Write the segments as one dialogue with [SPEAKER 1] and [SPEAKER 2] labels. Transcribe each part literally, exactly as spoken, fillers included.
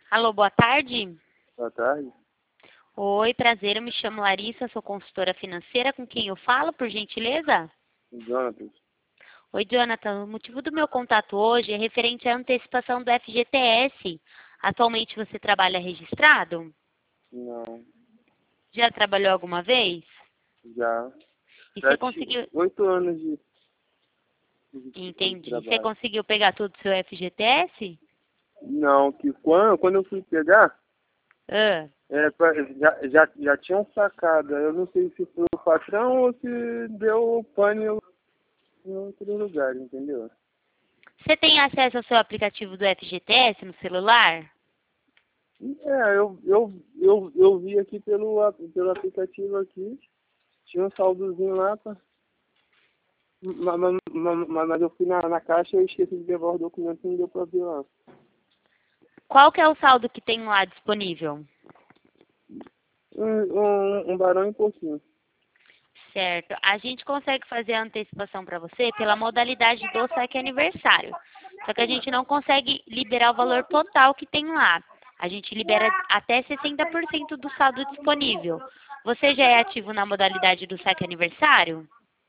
[SPEAKER 1] Alô, boa tarde.
[SPEAKER 2] Boa tarde.
[SPEAKER 1] Oi, prazer, eu me chamo Larissa, sou consultora financeira. Com quem eu falo, por gentileza?
[SPEAKER 2] Jonathan.
[SPEAKER 1] Oi, Jonathan. O motivo do meu contato hoje é referente à antecipação do F G T S. Atualmente você trabalha registrado?
[SPEAKER 2] Não,
[SPEAKER 1] Já trabalhou alguma vez?
[SPEAKER 2] já.
[SPEAKER 1] E
[SPEAKER 2] Já
[SPEAKER 1] você
[SPEAKER 2] tive
[SPEAKER 1] conseguiu...
[SPEAKER 2] oito anos de, de, de
[SPEAKER 1] Entendi. Você
[SPEAKER 2] trabalho.
[SPEAKER 1] conseguiu pegar todo o seu F G T S?
[SPEAKER 2] Não, que quando, quando eu fui pegar,
[SPEAKER 1] Ah,
[SPEAKER 2] é, pra- já, já, já tinham sacado. Eu não sei se foi o patrão ou se deu pane em outro lugar, entendeu?
[SPEAKER 1] você tem acesso ao seu aplicativo do F G T S no celular?
[SPEAKER 2] É, eu, eu, eu, eu vi aqui pelo, a- pelo aplicativo aqui, tinha um saldozinho lá, pra, mas, mas, mas, mas eu fui na, na caixa e eu esqueci de levar os documentos e não deu pra ver lá.
[SPEAKER 1] Qual que é o saldo que tem lá disponível?
[SPEAKER 2] Um, um, um barão e pouquinho.
[SPEAKER 1] Certo. A gente consegue fazer a antecipação para você pela modalidade do saque aniversário. Só que a gente não consegue liberar o valor total que tem lá. A gente libera até sessenta por cento do saldo disponível. Você já é ativo na modalidade do saque aniversário?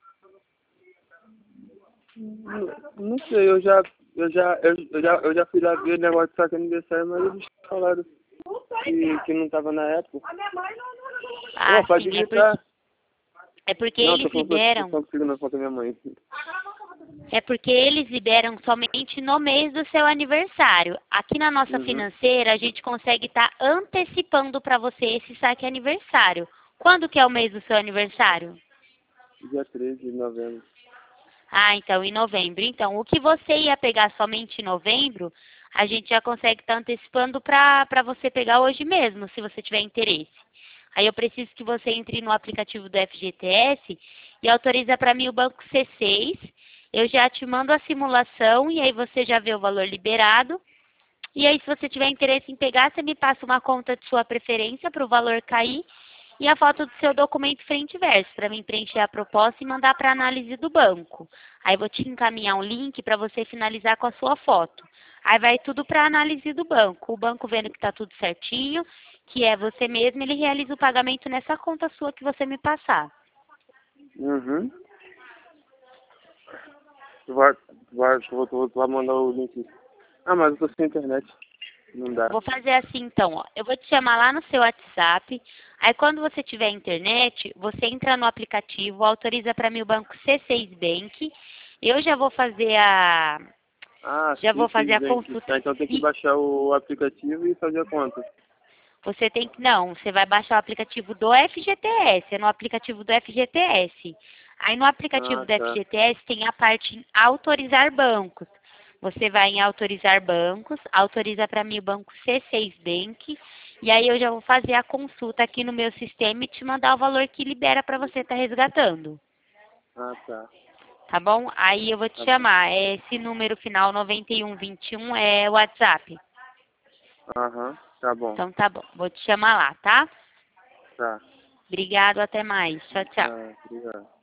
[SPEAKER 2] Não, não sei, eu já, eu já, eu, eu já, eu já fui lá ver o negócio de saque aniversário, mas eles falaram que, que não tava na época.
[SPEAKER 1] Ah,
[SPEAKER 2] Não, pode
[SPEAKER 1] sim. É porque,
[SPEAKER 2] gritar.
[SPEAKER 1] é porque
[SPEAKER 2] Não, tô
[SPEAKER 1] eles
[SPEAKER 2] falando tô
[SPEAKER 1] liberam.
[SPEAKER 2] falando consigo, não, falando com a minha mãe.
[SPEAKER 1] É porque eles liberam somente no mês do seu aniversário. Aqui na nossa
[SPEAKER 2] Uhum.
[SPEAKER 1] financeira, a gente consegue estar antecipando para você esse saque aniversário. Quando que é o mês do seu aniversário?
[SPEAKER 2] Dia treze de novembro.
[SPEAKER 1] Ah, então em novembro. Então, o que você ia pegar somente em novembro, a gente já consegue estar antecipando para para você pegar hoje mesmo, se você tiver interesse. Aí eu preciso que você entre no aplicativo do F G T S e autoriza para mim o banco C seis. Eu já te mando a simulação e aí você já vê o valor liberado. E aí, se você tiver interesse em pegar, você me passa uma conta de sua preferência para o valor cair e a foto do seu documento frente e verso, para mim preencher a proposta e mandar para análise do banco. Aí vou te encaminhar um link para você finalizar com a sua foto. Aí vai tudo para análise do banco. O banco vendo que está tudo certinho, que é você mesmo, ele realiza o pagamento nessa conta sua que você me passar.
[SPEAKER 2] Uhum. Tu vai, tu vai, tu vai, tu vai mandar o link. Ah, mas eu tô sem internet. Não dá.
[SPEAKER 1] Vou fazer assim então, ó. Eu vou te chamar lá no seu WhatsApp. Aí quando você tiver internet, você entra no aplicativo, autoriza para mim o banco C seis Bank. Eu já vou fazer a
[SPEAKER 2] Ah,
[SPEAKER 1] já
[SPEAKER 2] sim,
[SPEAKER 1] vou fazer
[SPEAKER 2] sim,
[SPEAKER 1] a
[SPEAKER 2] bem.
[SPEAKER 1] consulta.
[SPEAKER 2] Tá, então tem que
[SPEAKER 1] E
[SPEAKER 2] baixar o aplicativo e fazer a conta.
[SPEAKER 1] você tem que não, você vai baixar o aplicativo do F G T S, é no aplicativo do F G T S. Aí no aplicativo
[SPEAKER 2] Ah,
[SPEAKER 1] do
[SPEAKER 2] tá.
[SPEAKER 1] F G T S tem a parte em autorizar bancos. Você vai em autorizar bancos, autoriza para mim o banco C seis Bank, e aí eu já vou fazer a consulta aqui no meu sistema e te mandar o valor que libera para você estar resgatando.
[SPEAKER 2] Ah, tá.
[SPEAKER 1] Tá bom? Aí eu vou te
[SPEAKER 2] Tá bom.
[SPEAKER 1] chamar. Esse número final noventa e um vinte e um é o WhatsApp.
[SPEAKER 2] Aham, tá bom.
[SPEAKER 1] Então tá bom. Vou te chamar lá, tá?
[SPEAKER 2] Tá.
[SPEAKER 1] Obrigado, até mais. Tchau, tchau.
[SPEAKER 2] Ah, obrigado.